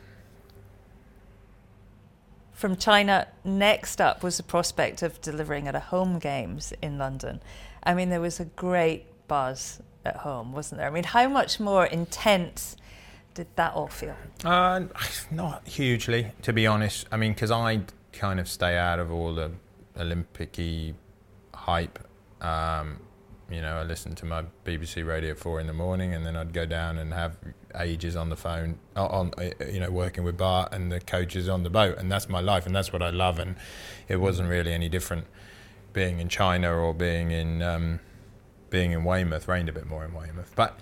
From China, next up was the prospect of delivering at a home games in London. I mean, there was a great buzz at home, wasn't there? I mean, how much more intense did that all feel? Not hugely, to be honest. I mean, because I kind of stay out of all the Olympic-y hype. I listened to my BBC Radio at 4 a.m, and then I'd go down and have ages on the phone, working with Bart and the coaches on the boat, and that's my life, and that's what I love. And it wasn't really any different being in China or being in Weymouth. Rained a bit more in Weymouth, but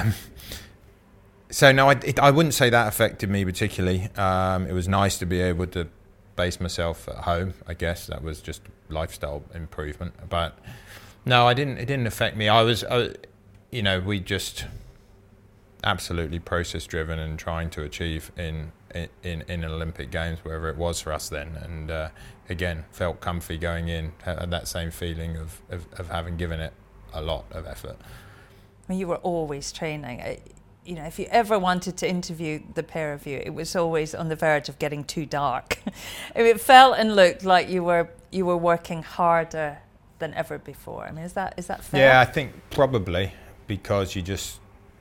so no, I wouldn't say that affected me particularly. It was nice to be able to base myself at home. I guess that was just lifestyle improvement, but. No, it didn't affect me. I was, we just absolutely process-driven and trying to achieve in Olympic Games, wherever it was for us then. And again, felt comfy going in, had that same feeling of having given it a lot of effort. I mean, you were always training. If you ever wanted to interview the pair of you, it was always on the verge of getting too dark. It felt and looked like you were working harder than ever before. I mean, is that fair? Yeah, I think probably because it just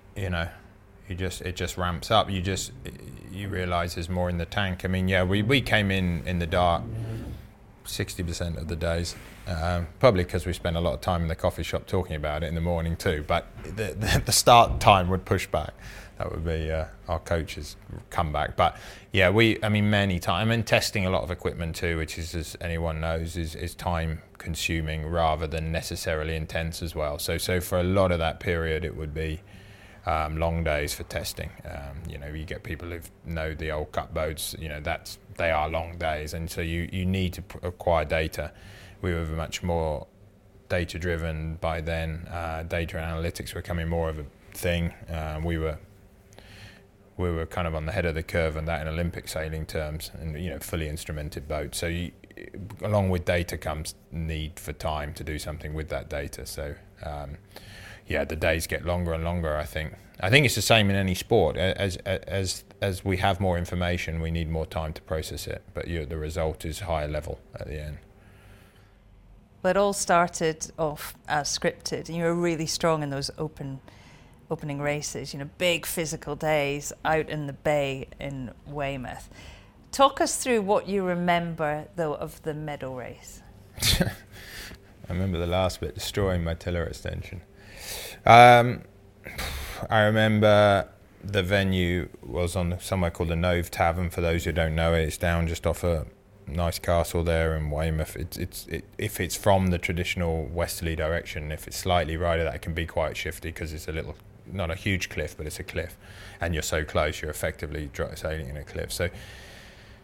ramps up. You realise there's more in the tank. I mean, yeah, we came in the dark 60% of the days, probably because we spent a lot of time in the coffee shop talking about it in the morning too. But the start time would push back. That would be our coaches come back. But yeah, many times. And testing a lot of equipment too, which is, as anyone knows, is time consuming rather than necessarily intense as well. So for a lot of that period, it would be long days for testing. You get people who know the old cup boats. They are long days, and so you need to acquire data. We were much more data driven by then. Data analytics were becoming more of a thing. We were kind of on the head of the curve on that in Olympic sailing terms, and fully instrumented boats. So along with data comes need for time to do something with that data. So the days get longer and longer. I think it's the same in any sport. As we have more information, we need more time to process it. But the result is higher level at the end. Well, it all started off as scripted, and you were really strong in those opening races, big physical days out in the bay in Weymouth. Talk us through what you remember, though, of the medal race. I remember the last bit, destroying my tiller extension. I remember the venue was on somewhere called the Nove Tavern. For those who don't know it, it's down just off a nice castle there in Weymouth. If it's from the traditional westerly direction, if it's slightly right of that, it can be quite shifty because it's not a huge cliff, but it's a cliff, and you're so close, you're effectively sailing in a cliff. So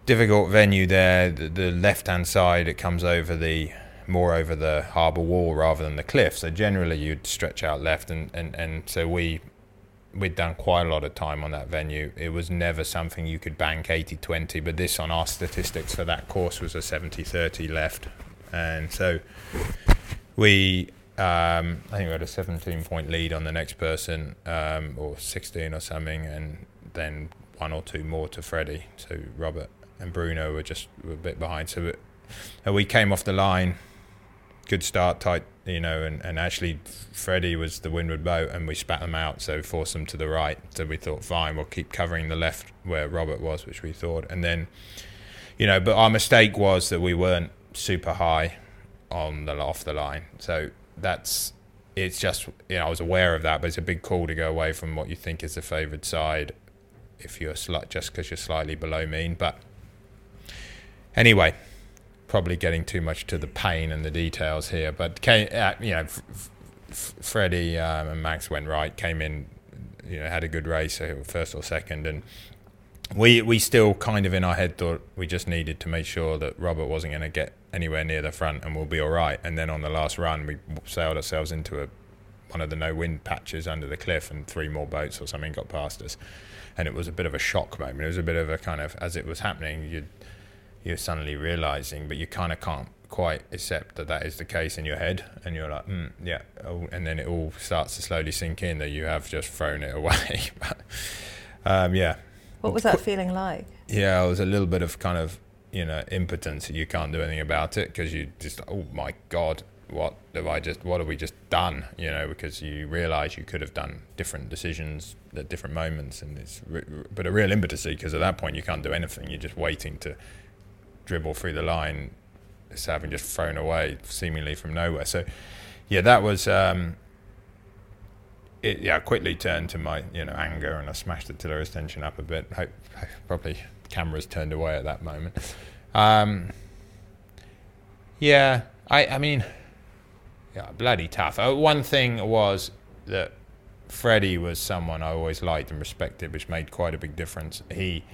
difficult venue there. The left-hand side, it comes more over the harbour wall rather than the cliff. So generally you'd stretch out left, and so we'd done quite a lot of time on that venue. It was never something you could bank 80-20, but this on our statistics for that course was a 70-30 left. And so I think we had a 17-point lead on the next person, or 16 or something, and then 1 or 2 more to Freddie. So Robert and Bruno were a bit behind. So we came off the line, good start, tight, and actually Freddie was the windward boat, and we spat them out, so forced them to the right. So we thought, fine, we'll keep covering the left where Robert was, which we thought. And then, but our mistake was that we weren't super high off the line. So it's just, I was aware of that, but it's a big call to go away from what you think is the favoured side if you're just because you're slightly below mean. But anyway, probably getting too much to the pain and the details here. But Freddie and Max went right, came in, had a good race, first or second, and we still kind of in our head thought we just needed to make sure that Robert wasn't going to get anywhere near the front and we'll be all right. And then on the last run, we sailed ourselves into one of the no-wind patches under the cliff, and 3 more boats or something got past us. And it was a bit of a shock moment. It was a bit of a kind of, as it was happening, you're suddenly realising, but you kind of can't quite accept that is the case in your head. And you're like, yeah. Oh, and then it all starts to slowly sink in that you have just thrown it away. But, yeah. What was that feeling like? Yeah, it was a little bit of kind of, impotence. You can't do anything about it because you just, oh my God, what have we just done? Because you realise you could have done different decisions at different moments, and but a real impetus, because at that point you can't do anything. You're just waiting to dribble through the line, just having just thrown away seemingly from nowhere. So, yeah, that was. It quickly turned to my anger, and I smashed the tiller extension up a bit. Probably cameras turned away at that moment. I mean, bloody tough. One thing was that Freddie was someone I always liked and respected, which made quite a big difference. He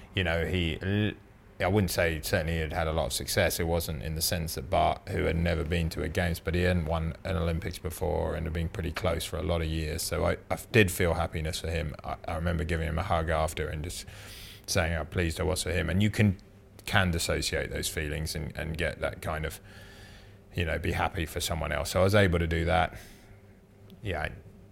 I wouldn't say certainly he had a lot of success. It wasn't in the sense that Bart, who had never been to a Games, but he hadn't won an Olympics before and had been pretty close for a lot of years. So I did feel happiness for him. I remember giving him a hug after and just saying how pleased I was for him. And you can dissociate those feelings and get that kind of, be happy for someone else. So I was able to do that. Yeah.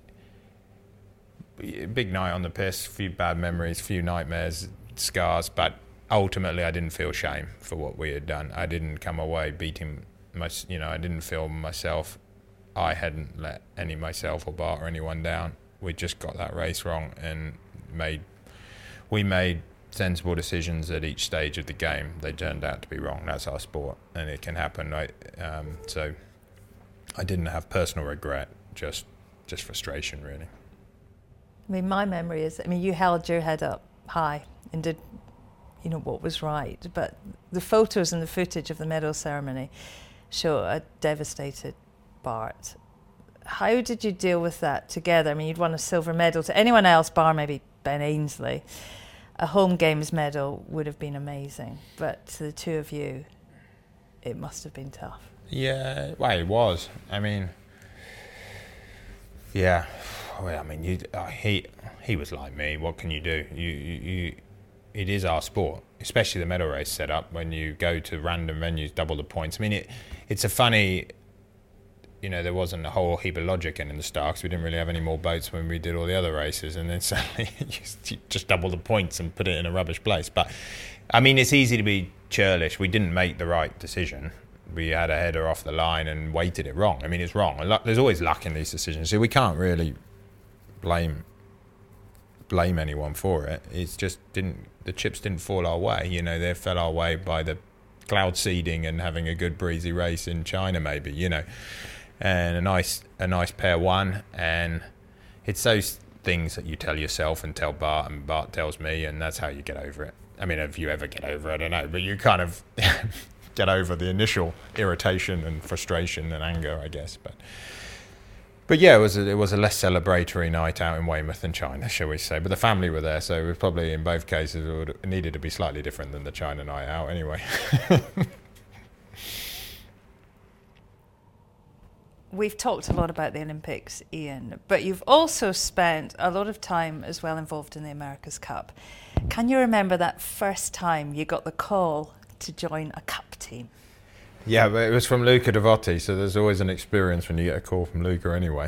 Big night on the piss, a few bad memories, a few nightmares, scars, but ultimately I didn't feel shame for what we had done. I didn't come away beating I didn't feel I hadn't let myself or Bart or anyone down. We just got that race wrong, and we made sensible decisions at each stage of the game. They turned out to be wrong. That's our sport, and it can happen, right? So I didn't have personal regret, just frustration, really. I mean, my memory is, you held your head up high and did what was right, but the photos and the footage of the medal ceremony show a devastated Bart. How did you deal with that together? You'd won a silver medal. To anyone else, bar maybe Ben Ainsley, a home games medal would have been amazing, but to the two of you, it must have been tough. Yeah, well, it was. Yeah. Well, he was like me. What can you do? It is our sport, especially the medal race setup. When you go to random venues, double the points. It's a funny, there wasn't a whole heap of logic in the start because we didn't really have any more boats when we did all the other races, and then suddenly you just double the points and put it in a rubbish place. But, it's easy to be churlish. We didn't make the right decision. We had a header off the line and weighted it wrong. It's wrong. There's always luck in these decisions, so we can't really blame anyone for it. It's just the chips didn't fall our way. They fell our way by the cloud seeding and having a good breezy race in China, maybe, and a nice pair won. And it's those things that you tell yourself and tell Bart, and Bart tells me, and that's how you get over it. If you ever get over it, I don't know, but you kind of get over the initial irritation and frustration and anger, I guess. But But yeah, it was a less celebratory night out in Weymouth than China, shall we say. But the family were there, so it was probably in both cases it needed to be slightly different than the China night out anyway. We've talked a lot about the Olympics, Ian, but you've also spent a lot of time as well involved in the America's Cup. Can you remember that first time you got the call to join a cup team? Yeah, but it was from Luca Devotti, so there's always an experience when you get a call from Luca anyway.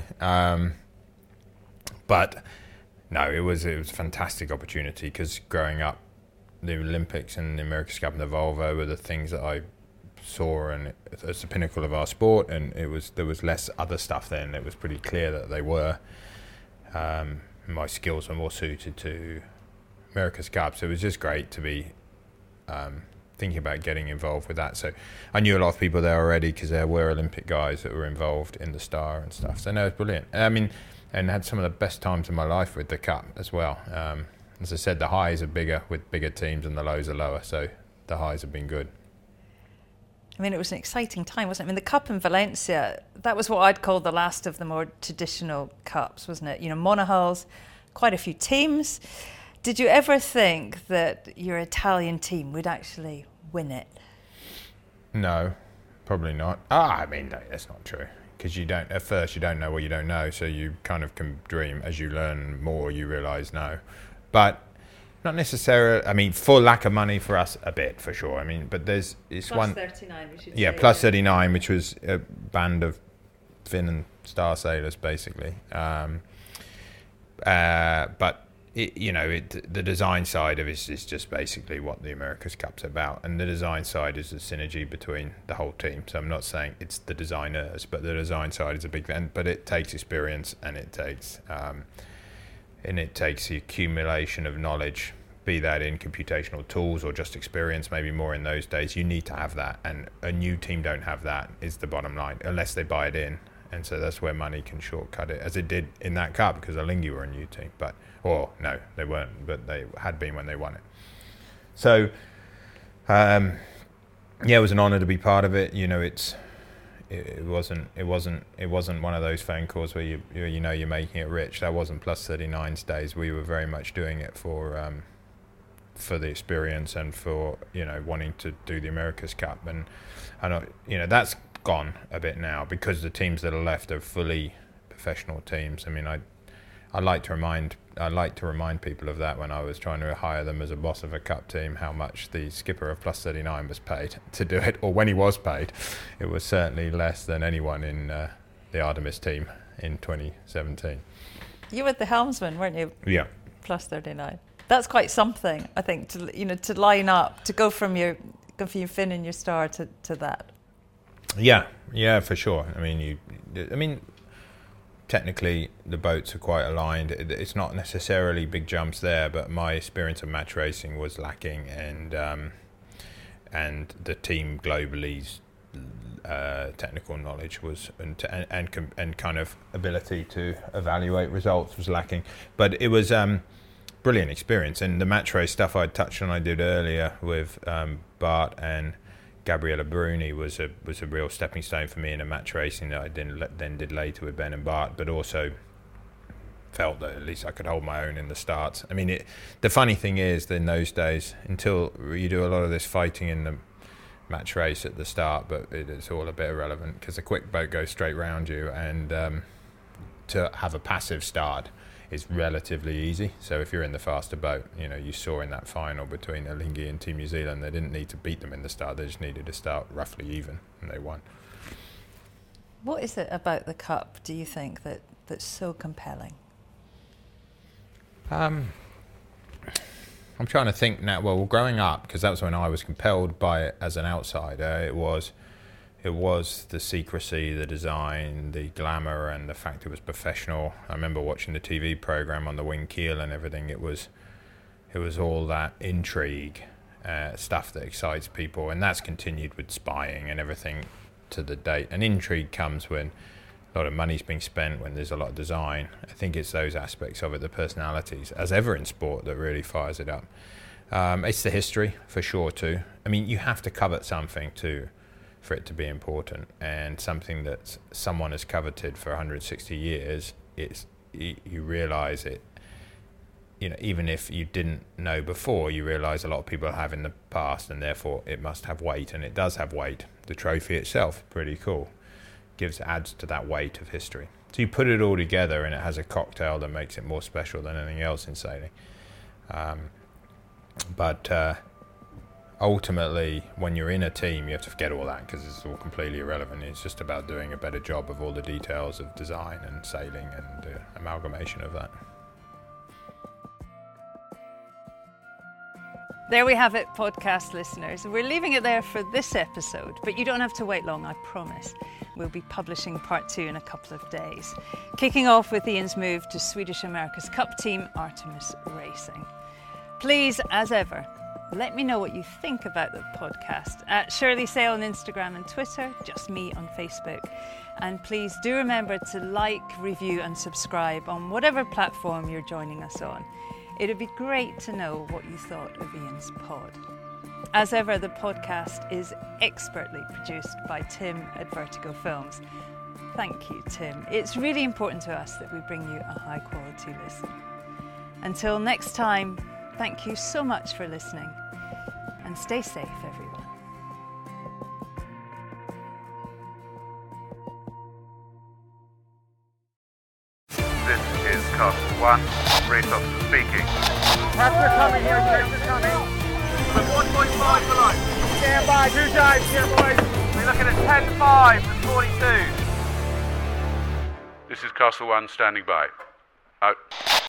But no, it was a fantastic opportunity because growing up, the Olympics and the America's Cup and the Volvo were the things that I saw, and it's the pinnacle of our sport. And there was less other stuff then. It was pretty clear that they were. My skills were more suited to America's Cup, so it was just great to be thinking about getting involved with that. So I knew a lot of people there already because there were Olympic guys that were involved in the Star and stuff. So no, it was brilliant. I mean, and had some of the best times in my life with the Cup as well. As I said, the highs are bigger with bigger teams and the lows are lower. So the highs have been good. I mean, it was an exciting time, wasn't it? I mean, the Cup in Valencia, that was what I'd call the last of the more traditional Cups, wasn't it? You know, monohulls, quite a few teams. Did you ever think that your Italian team would actually win it? No, probably not. I mean, no, that's not true. Because at first you don't know what you don't know, so you kind of can dream. As you learn more, you realise no. But not necessarily, I mean, for lack of money for us, a bit, for sure. I mean, but it's plus one... 39, we should yeah, say. plus 39, which was a band of Finn and Star sailors, basically. But... the design side of it is just basically what the America's Cup's about, and the design side is the synergy between the whole team. So I'm not saying it's the designers, but the design side is a big thing. But it takes experience, and it takes the accumulation of knowledge, be that in computational tools or just experience. Maybe more in those days, you need to have that, and a new team don't have that. Is the bottom line, unless they buy it in. And so that's where money can shortcut it, as it did in that Cup, because Alinghi were a new team. No, they weren't, but they had been when they won it. So, yeah, it was an honour to be part of it. You know, it wasn't one of those phone calls where you're making it rich. That wasn't Plus 39's days. We were very much doing it for the experience and for wanting to do the America's Cup, and that's gone a bit now because the teams that are left are fully professional teams. I mean, I like to remind people of that when I was trying to hire them as a boss of a Cup team, how much the skipper of Plus 39 was paid to do it, or when he was paid. It was certainly less than anyone in the Artemis team in 2017. You were the helmsman, weren't you? Yeah. Plus 39. That's quite something, I think, to line up, to go from your Finn and your Star to that. Yeah, for sure. I mean, technically the boats are quite aligned. It's not necessarily big jumps there, but my experience of match racing was lacking, and the team globally's technical knowledge was and kind of ability to evaluate results was lacking. But it was brilliant experience, and the match race stuff I touched on, I did earlier with Bart and Gabriella Bruni was a real stepping stone for me in a match racing that I then did later with Ben and Bart, but also felt that at least I could hold my own in the starts. I mean, the funny thing is that in those days, until you do a lot of this fighting in the match race at the start, but it's all a bit irrelevant because a quick boat goes straight round you, and to have a passive start is relatively easy. So if you're in the faster boat, you saw in that final between Alinghi and Team New Zealand, they didn't need to beat them in the start, they just needed to start roughly even, and they won. What is it about the Cup, do you think, that's so compelling? I'm trying to think now. Well, growing up, because that was when I was compelled by it as an outsider, it was the secrecy, the design, the glamour, and the fact it was professional. I remember watching the TV program on the wing keel and everything. It was all that intrigue, stuff that excites people, and that's continued with spying and everything to the date. And intrigue comes when a lot of money's being spent, when there's a lot of design. I think it's those aspects of it, the personalities, as ever in sport, that really fires it up. It's the history, for sure, too. I mean, you have to covet something to for it to be important, and something that someone has coveted for 160 years. You realise it. You know, even if you didn't know before, you realise a lot of people have in the past, and therefore it must have weight, and it does have weight. The trophy itself, pretty cool, adds to that weight of history. So you put it all together, and it has a cocktail that makes it more special than anything else in sailing. But ultimately, when you're in a team, you have to forget all that, because it's all completely irrelevant. It's just about doing a better job of all the details of design and sailing and the amalgamation of that. There we have it, podcast listeners. We're leaving it there for this episode, but you don't have to wait long, I promise. We'll be publishing part 2 in a couple of days, kicking off with Ian's move to Swedish America's Cup team Artemis Racing. Please, as ever, let me know what you think about the podcast at Shirley Sail on Instagram and Twitter, just me on Facebook. And please do remember to like, review and subscribe on whatever platform you're joining us on. It'd be great to know what you thought of Ian's pod. As ever, the podcast is expertly produced by Tim at Vertigo Films. Thank you, Tim. It's really important to us that we bring you a high quality listen. Until next time, thank you so much for listening, and stay safe, everyone. This is Castle 1. Race officer speaking. Pressure coming here, pressure coming. We're 1.5 for life. Stand by, 2 dives here, boys. We're looking at 10.5 and 42. This is Castle 1 standing by. Out.